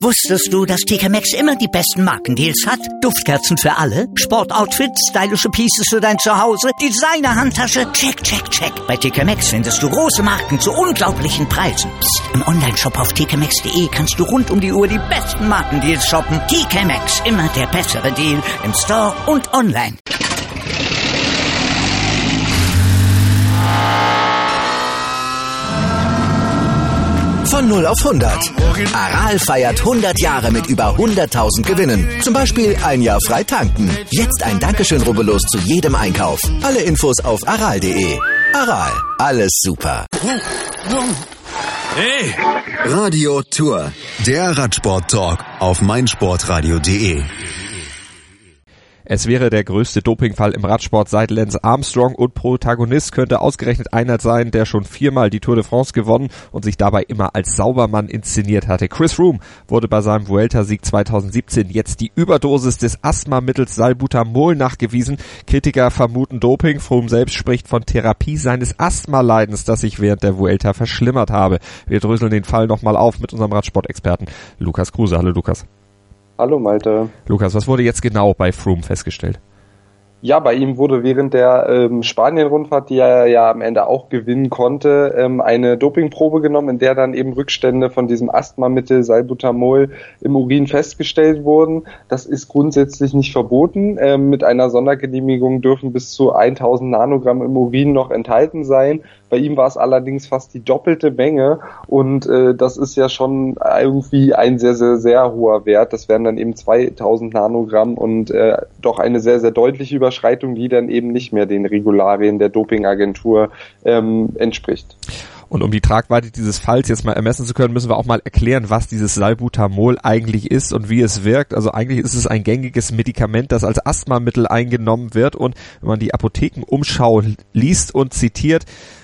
Wusstest du, dass TK Maxx immer die besten Markendeals hat? Duftkerzen für alle, Sportoutfits, stylische Pieces für dein Zuhause, Designer-Handtasche, check, check, check. Bei TK Maxx findest du große Marken zu unglaublichen Preisen. Psst. Im Onlineshop auf tkmaxx.de kannst du rund um die Uhr die besten Markendeals shoppen. TK Maxx, immer der bessere Deal im Store und online. Von 0 auf 100. Aral feiert 100 Jahre mit über 100.000 Gewinnen. Zum Beispiel ein Jahr frei tanken. Jetzt ein Dankeschön, rubbellos zu jedem Einkauf. Alle Infos auf aral.de. Aral, alles super. Hey! Radio Tour. Der Radsport-Talk auf meinsportradio.de. Es wäre der größte Dopingfall im Radsport seit Lance Armstrong und Protagonist könnte ausgerechnet einer sein, der schon 4-mal die Tour de France gewonnen und sich dabei immer als Saubermann inszeniert hatte. Chris Froome wurde bei seinem Vuelta-Sieg 2017 jetzt die Überdosis des Asthmamittels Salbutamol nachgewiesen. Kritiker vermuten Doping. Froome selbst spricht von Therapie seines Asthmaleidens, das sich während der Vuelta verschlimmert habe. Wir dröseln den Fall nochmal auf mit unserem Radsportexperten Lukas Kruse. Hallo Lukas. Hallo Malte. Lukas, was wurde jetzt genau bei Froome festgestellt? Ja, bei ihm wurde während der Spanien-Rundfahrt, die er ja am Ende auch gewinnen konnte, eine Dopingprobe genommen, in der dann eben Rückstände von diesem Asthmamittel Salbutamol im Urin festgestellt wurden. Das ist grundsätzlich nicht verboten. Mit einer Sondergenehmigung dürfen bis zu 1000 Nanogramm im Urin noch enthalten sein. Bei ihm war es allerdings fast die doppelte Menge und das ist ja schon irgendwie ein sehr, sehr, sehr hoher Wert. Das wären dann eben 2000 Nanogramm und doch eine sehr, sehr deutliche Überschreitung, die dann eben nicht mehr den Regularien der Dopingagentur entspricht. Und um die Tragweite dieses Falls jetzt mal ermessen zu können, müssen wir auch mal erklären, was dieses Salbutamol eigentlich ist und wie es wirkt. Also eigentlich ist es ein gängiges Medikament, das als Asthmamittel eingenommen wird und wenn man die Apothekenumschau liest und zitiert,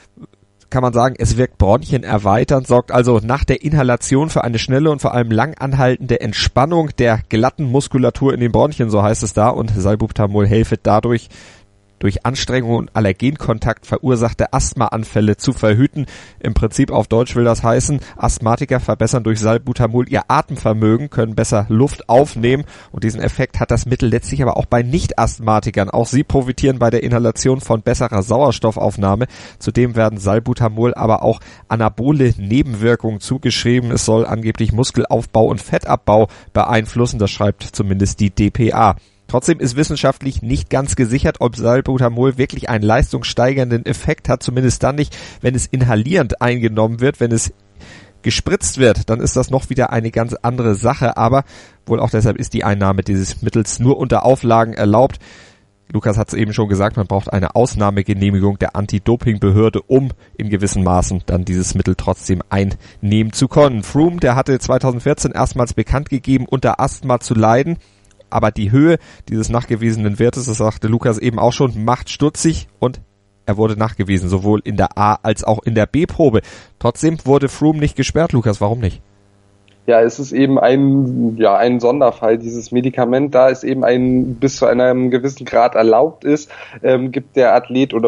kann man sagen, es wirkt bronchienerweiternd, sorgt also nach der Inhalation für eine schnelle und vor allem lang anhaltende Entspannung der glatten Muskulatur in den Bronchien, so heißt es da, und Salbutamol helfe dadurch, durch Anstrengung und Allergenkontakt verursachte Asthmaanfälle zu verhüten. Im Prinzip auf Deutsch will das heißen, Asthmatiker verbessern durch Salbutamol ihr Atemvermögen, können besser Luft aufnehmen und diesen Effekt hat das Mittel letztlich aber auch bei Nicht-Asthmatikern. Auch sie profitieren bei der Inhalation von besserer Sauerstoffaufnahme. Zudem werden Salbutamol aber auch anabole Nebenwirkungen zugeschrieben. Es soll angeblich Muskelaufbau und Fettabbau beeinflussen, das schreibt zumindest die dpa. Trotzdem ist wissenschaftlich nicht ganz gesichert, ob Salbutamol wirklich einen leistungssteigernden Effekt hat, zumindest dann nicht, wenn es inhalierend eingenommen wird. Wenn es gespritzt wird, dann ist das noch wieder eine ganz andere Sache, aber wohl auch deshalb ist die Einnahme dieses Mittels nur unter Auflagen erlaubt. Lukas hat es eben schon gesagt, man braucht eine Ausnahmegenehmigung der Anti-Doping-Behörde, um in gewissen Maßen dann dieses Mittel trotzdem einnehmen zu können. Froome, der hatte 2014 erstmals bekannt gegeben, unter Asthma zu leiden. Aber die Höhe dieses nachgewiesenen Wertes, das sagte Lukas eben auch schon, macht stutzig und er wurde nachgewiesen, sowohl in der A- als auch in der B-Probe. Trotzdem wurde Froome nicht gesperrt, Lukas, warum nicht? Ja, es ist eben ein Sonderfall, dieses Medikament, da es eben bis zu einem gewissen Grad erlaubt ist, bekommt der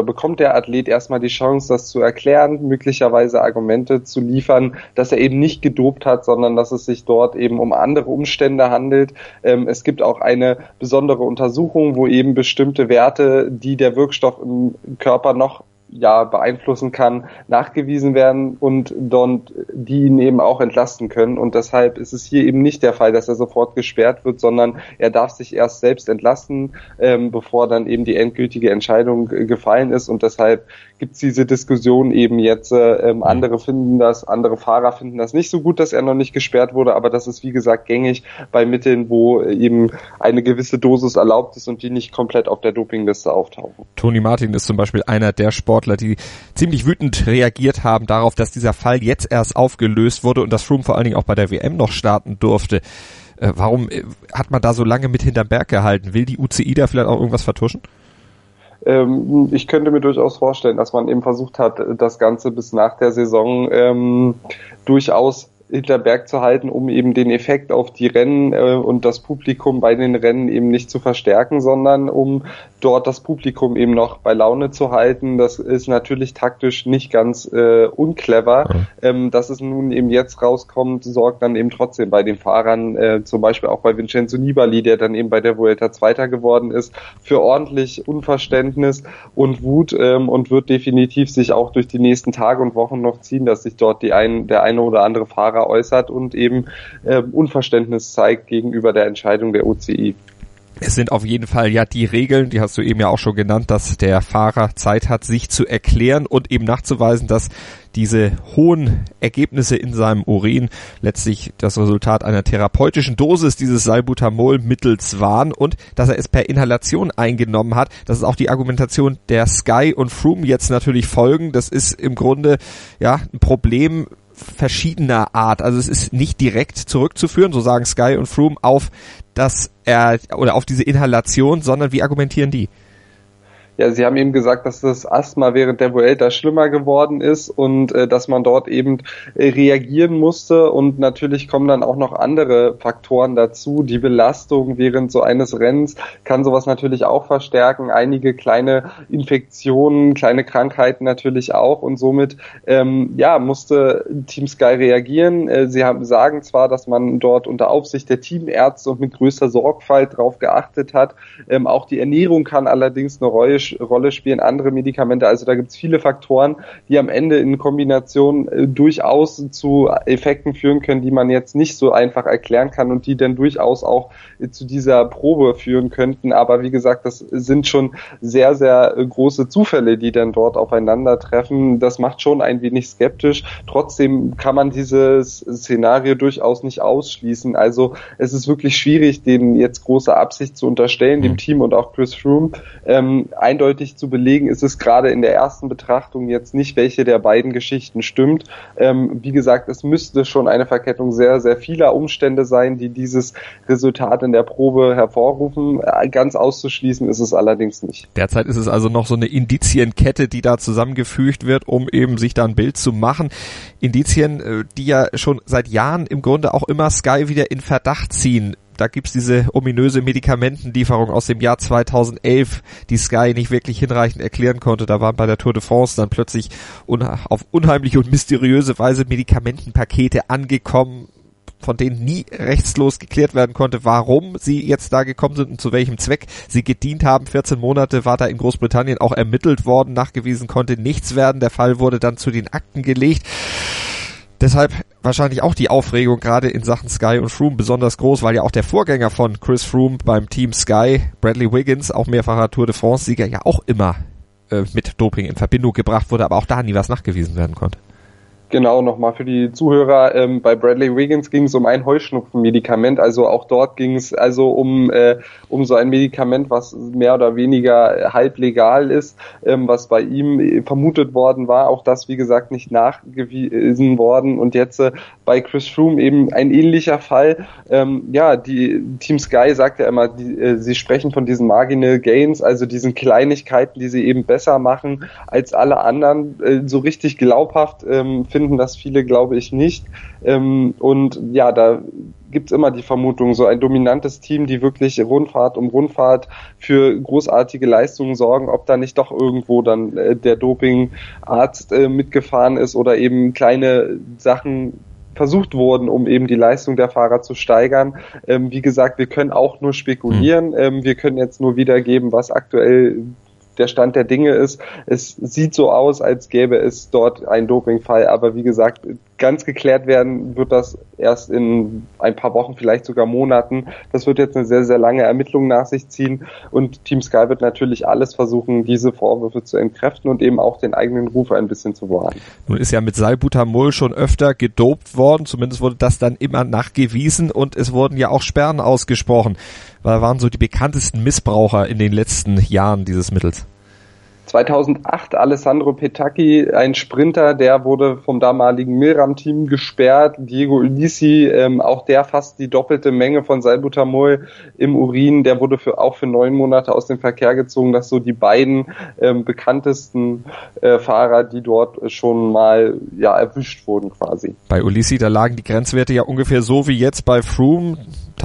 Athlet erstmal die Chance, das zu erklären, möglicherweise Argumente zu liefern, dass er eben nicht gedopt hat, sondern dass es sich dort eben um andere Umstände handelt. Es gibt auch eine besondere Untersuchung, wo eben bestimmte Werte, die der Wirkstoff im Körper noch beeinflussen kann, nachgewiesen werden und die ihn eben auch entlasten können. Und deshalb ist es hier eben nicht der Fall, dass er sofort gesperrt wird, sondern er darf sich erst selbst entlasten, bevor dann eben die endgültige Entscheidung gefallen ist. Und deshalb gibt es diese Diskussion eben jetzt. Andere Fahrer finden das nicht so gut, dass er noch nicht gesperrt wurde, aber das ist wie gesagt gängig bei Mitteln, wo eben eine gewisse Dosis erlaubt ist und die nicht komplett auf der Dopingliste auftauchen. Toni Martin ist zum Beispiel einer der Sportler, die ziemlich wütend reagiert haben darauf, dass dieser Fall jetzt erst aufgelöst wurde und dass Froome vor allen Dingen auch bei der WM noch starten durfte. Warum hat man da so lange mit hinterm Berg gehalten? Will die UCI da vielleicht auch irgendwas vertuschen? Ich könnte mir durchaus vorstellen, dass man eben versucht hat, das Ganze bis nach der Saison durchaus hinter Berg zu halten, um eben den Effekt auf die Rennen und das Publikum bei den Rennen eben nicht zu verstärken, sondern um dort das Publikum eben noch bei Laune zu halten. Das ist natürlich taktisch nicht ganz unclever. Dass es nun eben jetzt rauskommt, sorgt dann eben trotzdem bei den Fahrern, zum Beispiel auch bei Vincenzo Nibali, der dann eben bei der Vuelta Zweiter geworden ist, für ordentlich Unverständnis und Wut und wird definitiv sich auch durch die nächsten Tage und Wochen noch ziehen, dass sich dort der eine oder andere Fahrer äußert und eben Unverständnis zeigt gegenüber der Entscheidung der UCI. Es sind auf jeden Fall ja die Regeln, die hast du eben ja auch schon genannt, dass der Fahrer Zeit hat, sich zu erklären und eben nachzuweisen, dass diese hohen Ergebnisse in seinem Urin letztlich das Resultat einer therapeutischen Dosis dieses Salbutamol-Mittels waren und dass er es per Inhalation eingenommen hat. Das ist auch die Argumentation der Sky und Froome jetzt natürlich folgen. Das ist im Grunde ja ein Problem verschiedener Art. Also es ist nicht direkt zurückzuführen, so sagen Sky und Froome, auf diese Inhalation, sondern wie argumentieren die? Ja, Sie haben eben gesagt, dass das Asthma während der Vuelta schlimmer geworden ist und dass man dort eben reagieren musste, und natürlich kommen dann auch noch andere Faktoren dazu. Die Belastung während so eines Rennens kann sowas natürlich auch verstärken, einige kleine Infektionen, kleine Krankheiten natürlich auch, und somit musste Team Sky reagieren. Sie sagen zwar, dass man dort unter Aufsicht der Teamärzte und mit größter Sorgfalt drauf geachtet hat, auch die Ernährung kann allerdings eine Rolle spielen, andere Medikamente, also da gibt es viele Faktoren, die am Ende in Kombination durchaus zu Effekten führen können, die man jetzt nicht so einfach erklären kann und die dann durchaus auch zu dieser Probe führen könnten, aber wie gesagt, das sind schon sehr, sehr große Zufälle, die dann dort aufeinandertreffen. Das macht schon ein wenig skeptisch. Trotzdem kann man dieses Szenario durchaus nicht ausschließen, also es ist wirklich schwierig, denen jetzt große Absicht zu unterstellen, dem Team und auch Chris Froome. Eindeutig zu belegen ist es gerade in der ersten Betrachtung jetzt nicht, welche der beiden Geschichten stimmt. Wie gesagt, es müsste schon eine Verkettung sehr, sehr vieler Umstände sein, die dieses Resultat in der Probe hervorrufen. Ganz auszuschließen ist es allerdings nicht. Derzeit ist es also noch so eine Indizienkette, die da zusammengefügt wird, um eben sich da ein Bild zu machen. Indizien, die ja schon seit Jahren im Grunde auch immer Sky wieder in Verdacht ziehen. Da gibt's diese ominöse Medikamentenlieferung aus dem Jahr 2011, die Sky nicht wirklich hinreichend erklären konnte. Da waren bei der Tour de France dann plötzlich auf unheimliche und mysteriöse Weise Medikamentenpakete angekommen, von denen nie rechtslos geklärt werden konnte, warum sie jetzt da gekommen sind und zu welchem Zweck sie gedient haben. 14 Monate war da in Großbritannien auch ermittelt worden, nachgewiesen konnte nichts werden. Der Fall wurde dann zu den Akten gelegt. Deshalb wahrscheinlich auch die Aufregung gerade in Sachen Sky und Froome besonders groß, weil ja auch der Vorgänger von Chris Froome beim Team Sky, Bradley Wiggins, auch mehrfacher Tour de France-Sieger, ja auch immer mit Doping in Verbindung gebracht wurde, aber auch da nie was nachgewiesen werden konnte. Genau, nochmal für die Zuhörer, bei Bradley Wiggins ging es um ein Heuschnupfenmedikament, also auch dort ging es also um so ein Medikament, was mehr oder weniger halblegal ist, was bei ihm vermutet worden war, auch das wie gesagt nicht nachgewiesen worden, und jetzt bei Chris Froome eben ein ähnlicher Fall. Die Team Sky sagt ja immer, sie sprechen von diesen Marginal Gains, also diesen Kleinigkeiten, die sie eben besser machen als alle anderen. So richtig glaubhaft finden das viele, glaube ich, nicht. Und ja, da gibt's immer die Vermutung, so ein dominantes Team, die wirklich Rundfahrt um Rundfahrt für großartige Leistungen sorgen, ob da nicht doch irgendwo dann der Dopingarzt mitgefahren ist oder eben kleine Sachen versucht wurden, um eben die Leistung der Fahrer zu steigern. Wie gesagt, wir können auch nur spekulieren. Wir können jetzt nur wiedergeben, was aktuell der Stand der Dinge ist. Es sieht so aus, als gäbe es dort einen Dopingfall, aber wie gesagt, ganz geklärt werden wird das erst in ein paar Wochen, vielleicht sogar Monaten. Das wird jetzt eine sehr, sehr lange Ermittlung nach sich ziehen, und Team Sky wird natürlich alles versuchen, diese Vorwürfe zu entkräften und eben auch den eigenen Ruf ein bisschen zu wahren. Nun ist ja mit Salbutamol schon öfter gedopt worden, zumindest wurde das dann immer nachgewiesen, und es wurden ja auch Sperren ausgesprochen. Was waren so die bekanntesten Missbraucher in den letzten Jahren dieses Mittels? 2008 Alessandro Petacchi, ein Sprinter, der wurde vom damaligen Milram-Team gesperrt. Diego Ulissi, auch der fast die doppelte Menge von Salbutamol im Urin, der wurde auch für 9 Monate aus dem Verkehr gezogen. Das so die beiden bekanntesten Fahrer, die dort schon mal erwischt wurden quasi. Bei Ulissi, da lagen die Grenzwerte ja ungefähr so wie jetzt bei Froome.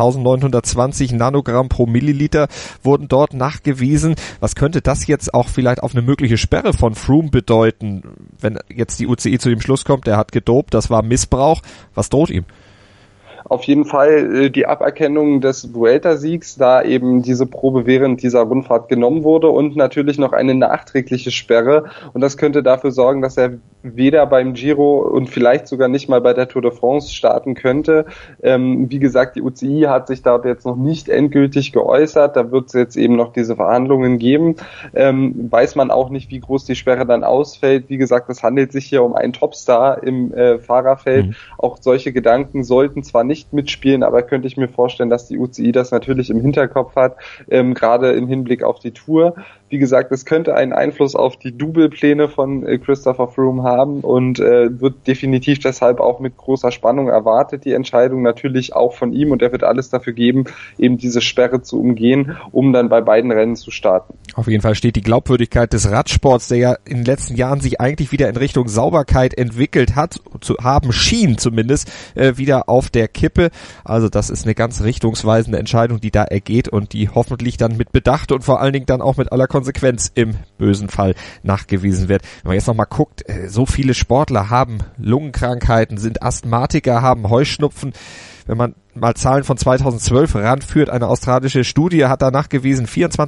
1920 Nanogramm pro Milliliter wurden dort nachgewiesen. Was könnte das jetzt auch vielleicht auf eine mögliche Sperre von Froome bedeuten, wenn jetzt die UCI zu dem Schluss kommt, der hat gedopt, das war Missbrauch. Was droht ihm? Auf jeden Fall die Aberkennung des Vuelta-Siegs, da eben diese Probe während dieser Rundfahrt genommen wurde, und natürlich noch eine nachträgliche Sperre. Und das könnte dafür sorgen, dass er weder beim Giro und vielleicht sogar nicht mal bei der Tour de France starten könnte. Wie gesagt, die UCI hat sich da jetzt noch nicht endgültig geäußert. Da wird es jetzt eben noch diese Verhandlungen geben. Weiß man auch nicht, wie groß die Sperre dann ausfällt. Wie gesagt, es handelt sich hier um einen Topstar im Fahrerfeld. Auch solche Gedanken sollten zwar nicht mitspielen, aber könnte ich mir vorstellen, dass die UCI das natürlich im Hinterkopf hat, gerade im Hinblick auf die Tour. Wie gesagt, es könnte einen Einfluss auf die Double-Pläne von Christopher Froome haben und wird definitiv deshalb auch mit großer Spannung erwartet, die Entscheidung natürlich auch von ihm, und er wird alles dafür geben, eben diese Sperre zu umgehen, um dann bei beiden Rennen zu starten. Auf jeden Fall steht die Glaubwürdigkeit des Radsports, der ja in den letzten Jahren sich eigentlich wieder in Richtung Sauberkeit entwickelt hat, zu haben schien zumindest, wieder auf der Kippe. Also das ist eine ganz richtungsweisende Entscheidung, die da ergeht und die hoffentlich dann mit Bedacht und vor allen Dingen dann auch mit aller Konsequenz im bösen Fall nachgewiesen wird. Wenn man jetzt nochmal guckt, so viele Sportler haben Lungenkrankheiten, sind Asthmatiker, haben Heuschnupfen. Wenn man mal Zahlen von 2012 ranführt, eine australische Studie hat da nachgewiesen,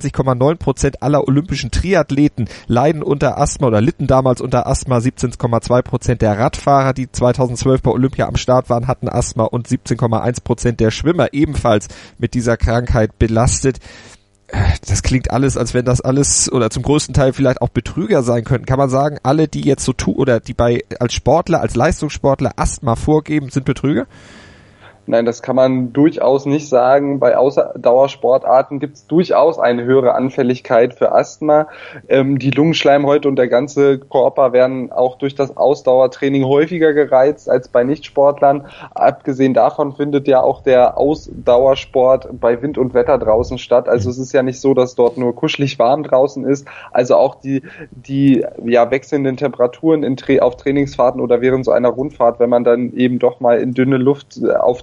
24,9% aller olympischen Triathleten leiden unter Asthma oder litten damals unter Asthma, 17,2% der Radfahrer, die 2012 bei Olympia am Start waren, hatten Asthma, und 17,1% der Schwimmer ebenfalls mit dieser Krankheit belastet. Das klingt alles, als wenn das alles oder zum größten Teil vielleicht auch Betrüger sein könnten. Kann man sagen, alle, die jetzt so tun oder die als Sportler, als Leistungssportler Asthma vorgeben, sind Betrüger? Nein, das kann man durchaus nicht sagen. Bei Ausdauersportarten gibt es durchaus eine höhere Anfälligkeit für Asthma. Die Lungenschleimhäute und der ganze Körper werden auch durch das Ausdauertraining häufiger gereizt als bei Nichtsportlern. Abgesehen davon findet ja auch der Ausdauersport bei Wind und Wetter draußen statt. Also es ist ja nicht so, dass dort nur kuschelig warm draußen ist. Also auch die wechselnden Temperaturen auf Trainingsfahrten oder während so einer Rundfahrt, wenn man dann eben doch mal in dünne Luft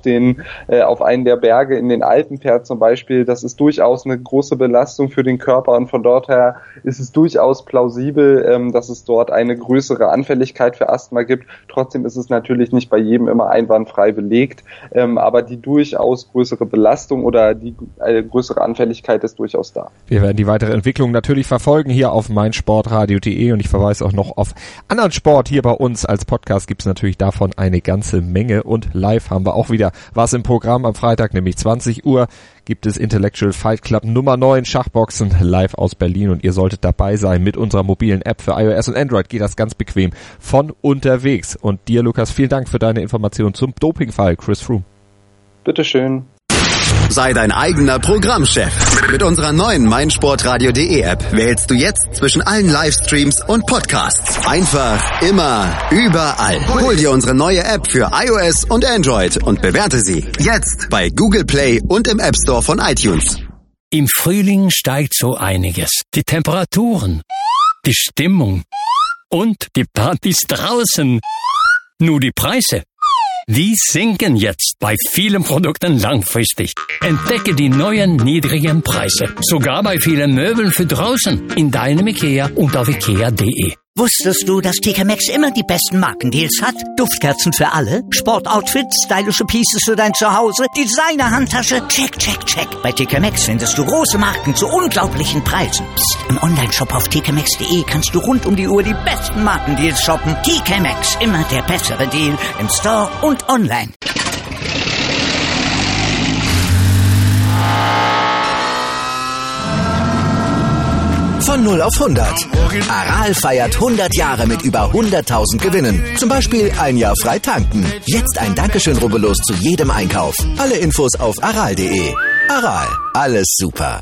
auf einen der Berge in den Alpen fährt zum Beispiel, das ist durchaus eine große Belastung für den Körper, und von dort her ist es durchaus plausibel, dass es dort eine größere Anfälligkeit für Asthma gibt. Trotzdem ist es natürlich nicht bei jedem immer einwandfrei belegt, aber die durchaus größere Belastung oder die größere Anfälligkeit ist durchaus da. Wir werden die weitere Entwicklung natürlich verfolgen hier auf meinsportradio.de, und ich verweise auch noch auf anderen Sport hier bei uns. Als Podcast gibt es natürlich davon eine ganze Menge, und live haben wir auch wieder was im Programm. Am Freitag, nämlich 20 Uhr, gibt es Intellectual Fight Club Nummer 9 Schachboxen live aus Berlin, und ihr solltet dabei sein mit unserer mobilen App für iOS und Android. Geht das ganz bequem von unterwegs. Und dir, Lukas, vielen Dank für deine Informationen zum Dopingfall Chris Froome. Bitteschön. Sei dein eigener Programmchef. Mit unserer neuen meinsportradio.de App wählst du jetzt zwischen allen Livestreams und Podcasts. Einfach, immer, überall. Hol dir unsere neue App für iOS und Android und bewerte sie jetzt bei Google Play und im App Store von iTunes. Im Frühling steigt so einiges. Die Temperaturen, die Stimmung und die Partys draußen. Nur die Preise, die sinken jetzt bei vielen Produkten langfristig. Entdecke die neuen niedrigen Preise. Sogar bei vielen Möbeln für draußen. In deinem IKEA und auf ikea.de. Wusstest du, dass TK Maxx immer die besten Markendeals hat? Duftkerzen für alle, Sportoutfits, stylische Pieces für dein Zuhause, Designer-Handtasche, check, check, check. Bei TK Maxx findest du große Marken zu unglaublichen Preisen. Psst. Im Onlineshop auf tkmaxx.de kannst du rund um die Uhr die besten Markendeals shoppen. TK Maxx, immer der bessere Deal im Store und online. Von 0 auf 100. Aral feiert 100 Jahre mit über 100.000 Gewinnen. Zum Beispiel ein Jahr frei tanken. Jetzt ein Dankeschön, rubbellos zu jedem Einkauf. Alle Infos auf aral.de. Aral, alles super.